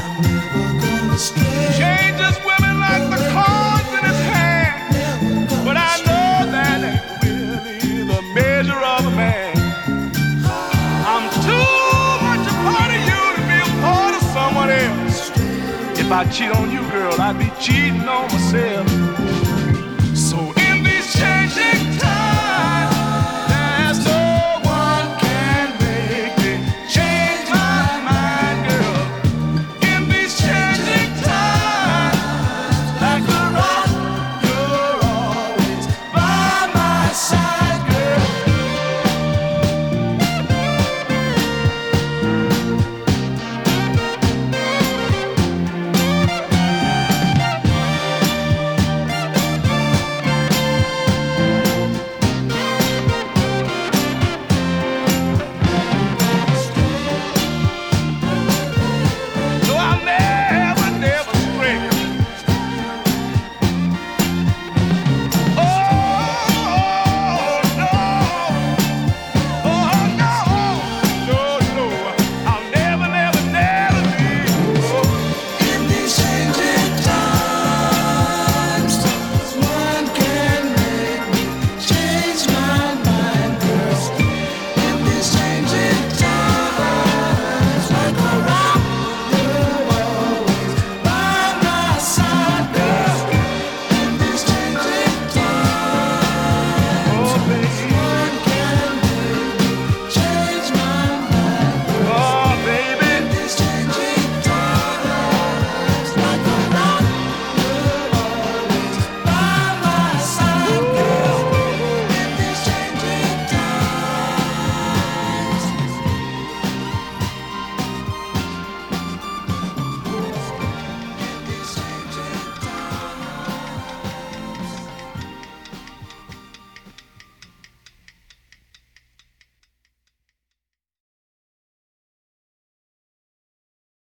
Changes women like the cards in his hand. But I know that ain't really the measure of a man. I'm too much a part of you to be a part of someone else. If I cheat on you, girl, I'd be cheating on myself.